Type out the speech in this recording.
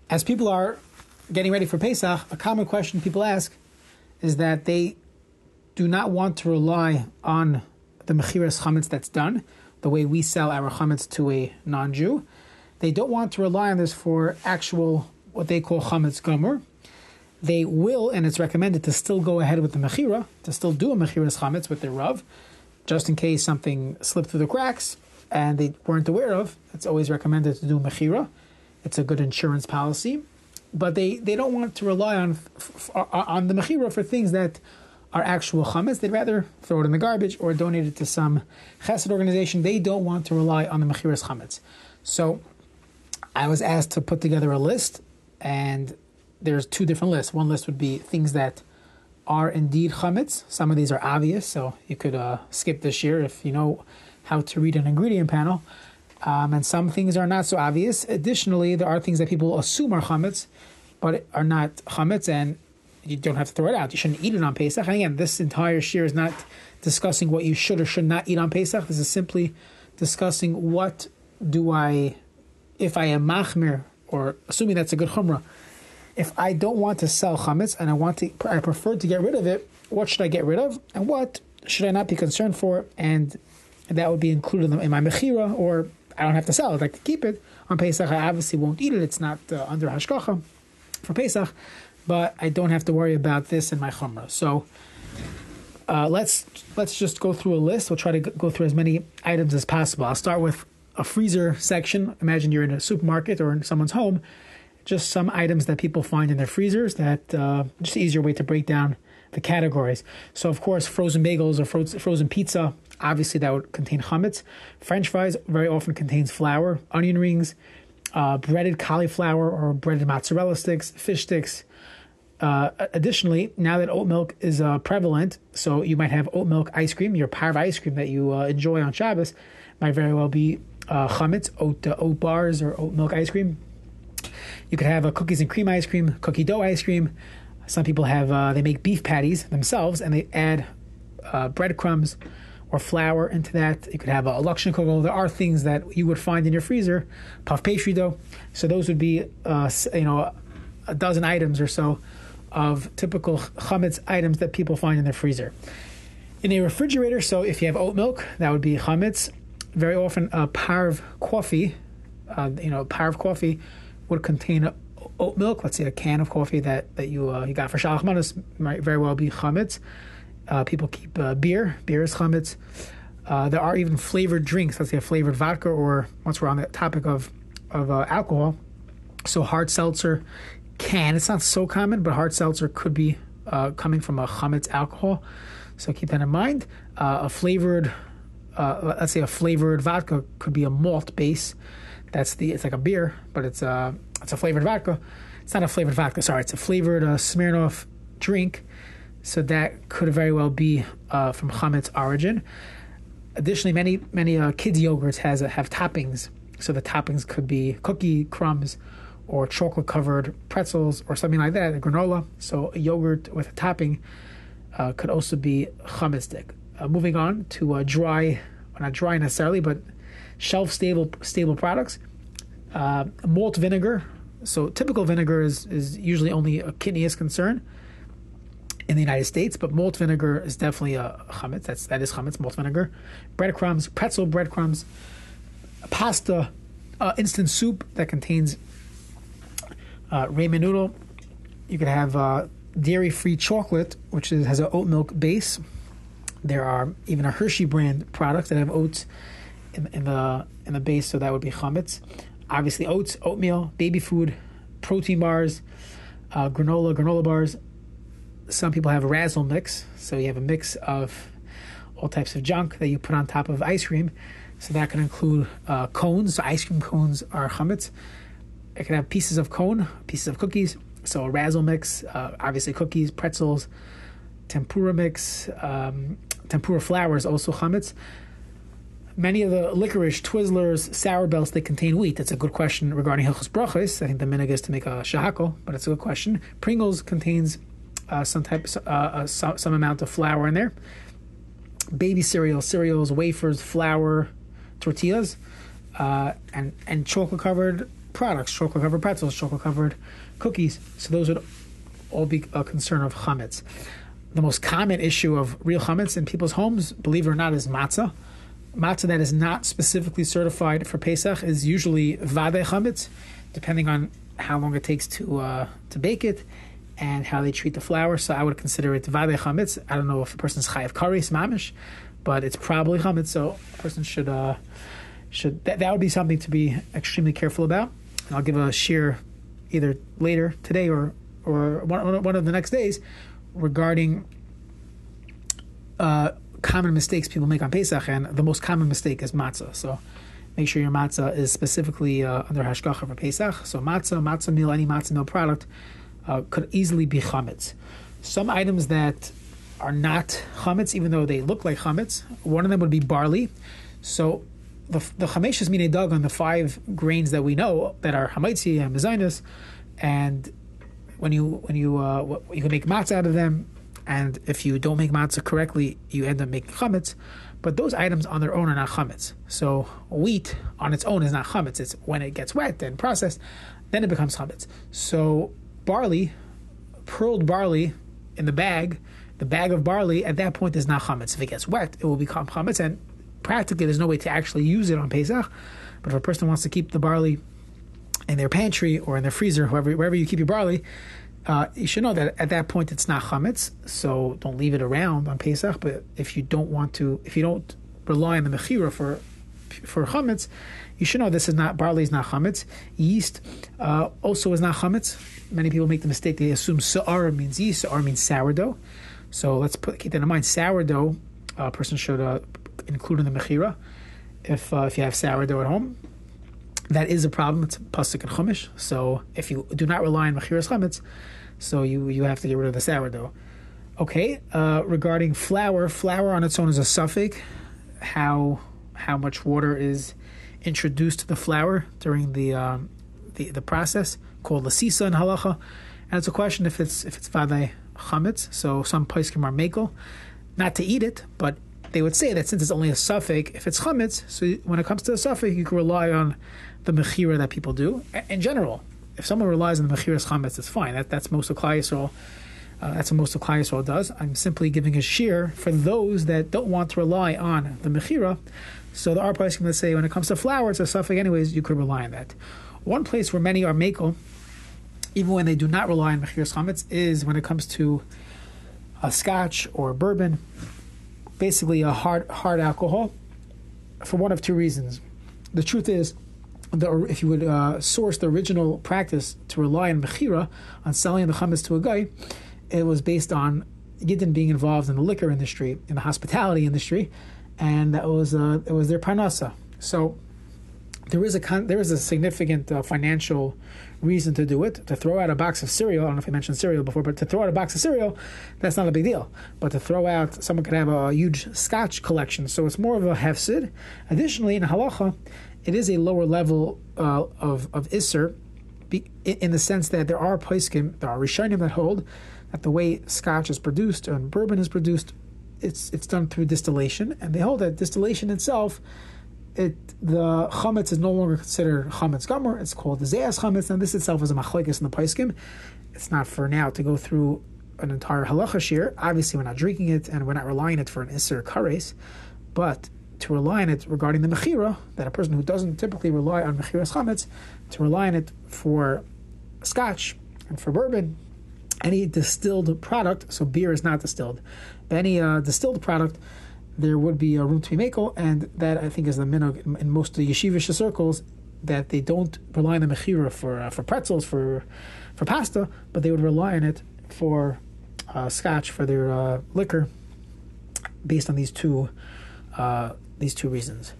As people are getting ready for Pesach, a common question people ask is that they do not want to rely on the mechiras chametz that's done, the way we sell our chametz to a non-Jew. They don't want to rely on this for actual, what they call chametz gomer. They will, and it's recommended to still go ahead with the mechira, to still do a mechiras chametz with their rav, just in case something slipped through the cracks and they weren't aware of. It's always recommended to do mechira. It's a good insurance policy. But they don't want to rely on the mechira for things that are actual chametz. They'd rather throw it in the garbage or donate it to some chesed organization. They don't want to rely on the mechiras chametz. So I was asked to put together a list, and there's two different lists. One list would be things that are indeed chametz. Some of these are obvious, so you could skip this year if you know how to read an ingredient panel. And some things are not so obvious. Additionally, there are things that people assume are chametz, but are not chametz, and you don't have to throw it out. You shouldn't eat it on Pesach. And again, this entire shir is not discussing what you should or should not eat on Pesach. This is simply discussing what do I, if I am machmir, or assuming that's a good chumrah, if I don't want to sell chametz and I prefer to get rid of it, what should I get rid of, and what should I not be concerned for? And that would be included in my mechira, or I don't have to sell it. I'd like to keep it on Pesach. I obviously won't eat it. It's not under hashgacha for Pesach, but I don't have to worry about this in my chumrah. So let's just go through a list. We'll try to go through as many items as possible. I'll start with a freezer section. Imagine you're in a supermarket or in someone's home. Just some items that people find in their freezers that just an easier way to break down the categories. So, of course, frozen bagels or frozen pizza, obviously that would contain chametz. French fries very often contains flour. Onion rings, breaded cauliflower or breaded mozzarella sticks, fish sticks. Additionally, now that oat milk is prevalent, so you might have oat milk ice cream, your parv ice cream that you enjoy on Shabbos, might very well be chametz, oat bars or oat milk ice cream. You could have a cookies and cream ice cream, cookie dough ice cream. Some people have, they make beef patties themselves and they add breadcrumbs or flour into that. You could have a lakshan kugel. There are things that you would find in your freezer, puff pastry dough. So those would be, a dozen items or so of typical chametz items that people find in their freezer. In a refrigerator, so if you have oat milk, that would be chametz. Very often, parv coffee, parv coffee would contain oat milk. Let's say a can of coffee that you got for Shalach Manos might very well be chametz. People keep beer. Beer is chametz. There are even flavored drinks. Let's say a flavored vodka, or once we're on the topic of alcohol, so hard seltzer can. It's not so common, but hard seltzer could be coming from a chametz alcohol. So keep that in mind. Let's say a flavored vodka could be a malt base. It's like a beer, but it's a flavored vodka. It's not a flavored vodka, sorry. It's a flavored Smirnoff drink. So that could very well be from chametz origin. Additionally, many kids' yogurts have toppings. So the toppings could be cookie crumbs or chocolate-covered pretzels or something like that, a granola. So a yogurt with a topping could also be chametz stick. Moving on to dry, not dry necessarily, but shelf-stable products. Malt vinegar. So typical vinegar is usually only a kidneyist concern in the United States, but malt vinegar is definitely a chametz. That is chametz, malt vinegar. Breadcrumbs, pretzel breadcrumbs, pasta, instant soup that contains ramen noodle. You could have dairy-free chocolate, which has an oat milk base. There are even a Hershey brand products that have oats in the base, so that would be chametz. Obviously, oats, oatmeal, baby food, protein bars, granola bars. Some people have a razzle mix, so you have a mix of all types of junk that you put on top of ice cream. So that can include cones. So ice cream cones are chametz. It can have pieces of cone, pieces of cookies. So a razzle mix, obviously cookies, pretzels, tempura mix, tempura flour is also chametz. Many of the licorice, Twizzlers, Sour Belts, they contain wheat. That's a good question regarding Hilchos Brachos. I think the minhag is to make a shahakol, but it's a good question. Pringles contains some amount of flour in there. Baby cereals, wafers, flour, tortillas, and chocolate-covered products, chocolate-covered pretzels, chocolate-covered cookies. So those would all be a concern of chametz. The most common issue of real chametz in people's homes, believe it or not, is matzah. Matzah that is not specifically certified for Pesach is usually vadei chametz, depending on how long it takes to bake it and how they treat the flour. So I would consider it vadei chametz. I don't know if a person's chayav kares mamish, but it's probably chametz. So a person should that would be something to be extremely careful about. And I'll give a shir either later today or one of the next days regarding common mistakes people make on Pesach, and the most common mistake is matzah. So make sure your matzah is specifically under hashgacha for Pesach. So matzah meal, any matzah meal product could easily be chametz. Some items that are not chametz, even though they look like chametz, one of them would be barley. So the chameshes minei dagan, the 5 grains that we know that are hamaitzi and mezainis, and when you can make matzah out of them, and if you don't make matzah correctly, you end up making chametz. But those items on their own are not chametz. So wheat on its own is not chametz. It's when it gets wet and processed, then it becomes chametz. So barley, pearled barley in the bag of barley, at that point is not chametz. If it gets wet, it will become chametz, and practically there's no way to actually use it on Pesach. But if a person wants to keep the barley in their pantry or in their freezer, wherever you keep your barley, you should know that at that point it's not chametz. So don't leave it around on Pesach. But if you don't rely on the mechira for chametz, you should know barley is not chametz. Yeast also is not chametz. Many people make the mistake; they assume sa'ar means yeast. Sa'ar means sourdough. So let's keep that in mind. Sourdough, a person should include in the mechira if you have sourdough at home. That is a problem. It's pasuk and chumash. So if you do not rely on mechiras chametz, so you have to get rid of the sourdough. Okay. Regarding flour on its own is a suffix. How much water is introduced to the flour during the process, called lasisa in halacha, and it's a question if it's vadei chametz. So some poskim are mekel, not to eat it, but they would say that since it's only a suffix, if it's chametz, so when it comes to a suffix, you can rely on the mechira that people do. In general, if someone relies on the mechiras chametz, it's fine. That's most of Klal Yisrael. That's what most of Klal Yisrael does. I'm simply giving a shir for those that don't want to rely on the mechira. So the arpa is going to say when it comes to flour, it's a suffix anyways, you could rely on that. One place where many are mekel, even when they do not rely on mechiras chametz, is when it comes to a scotch or bourbon, basically a hard alcohol, for one of 2 reasons. The truth is, if you would source the original practice to rely on mechira, on selling the chametz to a guy, it was based on Yidden being involved in the liquor industry, in the hospitality industry, and it was their parnasa. So there is a significant financial reason to do it. To throw out a box of cereal, I don't know if I mentioned cereal before, but to throw out a box of cereal, that's not a big deal. But to throw out, someone could have a huge scotch collection, so it's more of a hefsid. Additionally, in halacha, it is a lower level of Isser, in the sense that there are poskim, there are Rishonim that hold that the way scotch is produced and bourbon is produced, it's done through distillation, and they hold that distillation itself, the chametz is no longer considered chametz gomer. It's called the zeas chametz, and this itself is a machlokes in the poskim. It's not for now to go through an entire halacha shir. Obviously, we're not drinking it, and we're not relying on it for an Isser kares, but to rely on it regarding the mechira, that a person who doesn't typically rely on mechiras chametz, to rely on it for scotch and for bourbon, any distilled product, so beer is not distilled, but any distilled product, there would be a room to be mekel, and that I think is the minhag in most of the yeshivish circles, that they don't rely on the mechira for pretzels, for pasta, but they would rely on it for scotch, for their liquor, based on these two reasons.